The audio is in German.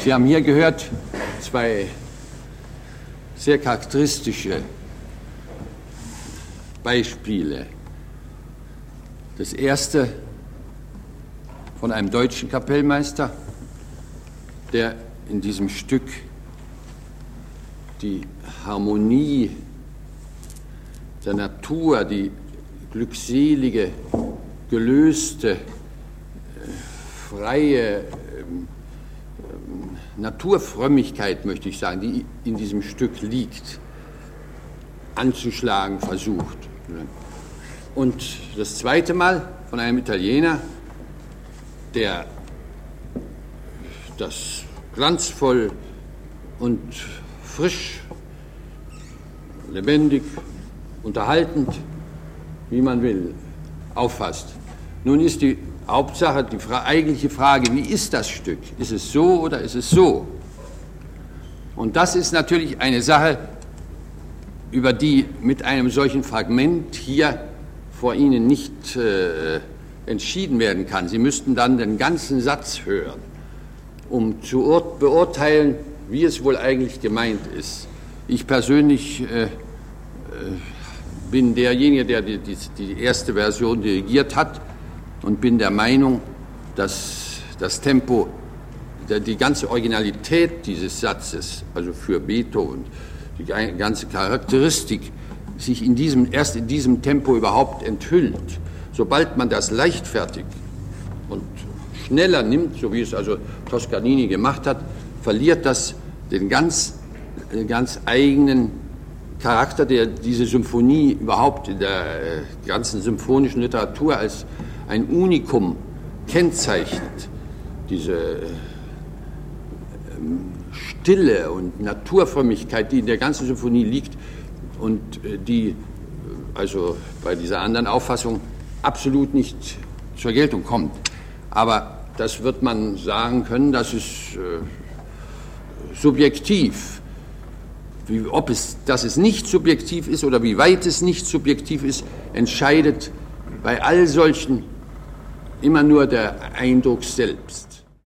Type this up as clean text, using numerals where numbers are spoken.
Sie haben hier gehört zwei sehr charakteristische Beispiele. Das erste von einem deutschen Kapellmeister, der in diesem Stück die Harmonie der Natur, die glückselige, gelöste, freie Naturfrömmigkeit, möchte ich sagen, die in diesem Stück liegt, anzuschlagen versucht. Und das zweite Mal von einem Italiener, der das glanzvoll und frisch, lebendig, unterhaltend, wie man will, auffasst. Nun ist die Hauptsache, die eigentliche Frage, wie ist das Stück? Ist es so oder ist es so? Und das ist natürlich eine Sache, über die mit einem solchen Fragment hier vor Ihnen nicht entschieden werden kann. Sie müssten dann den ganzen Satz hören, um zu beurteilen, wie es wohl eigentlich gemeint ist. Ich persönlich bin derjenige, der die erste Version dirigiert hat und bin der Meinung, dass das Tempo, die ganze Originalität dieses Satzes, also für Beethoven, die ganze Charakteristik, sich erst in diesem Tempo überhaupt enthüllt. Sobald man das leichtfertig und schneller nimmt, so wie es also Toscanini gemacht hat, verliert das den ganz eigenen Charakter, der diese Symphonie überhaupt in der ganzen symphonischen Literatur als ein Unikum kennzeichnet. Diese Stille und Naturfrömmigkeit, die in der ganzen Symphonie liegt und die also bei dieser anderen Auffassung absolut nicht zur Geltung kommt. Aber das wird man sagen können, das ist subjektiv. Dass es nicht subjektiv ist oder wie weit es nicht subjektiv ist, entscheidet bei all solchen immer nur der Eindruck selbst.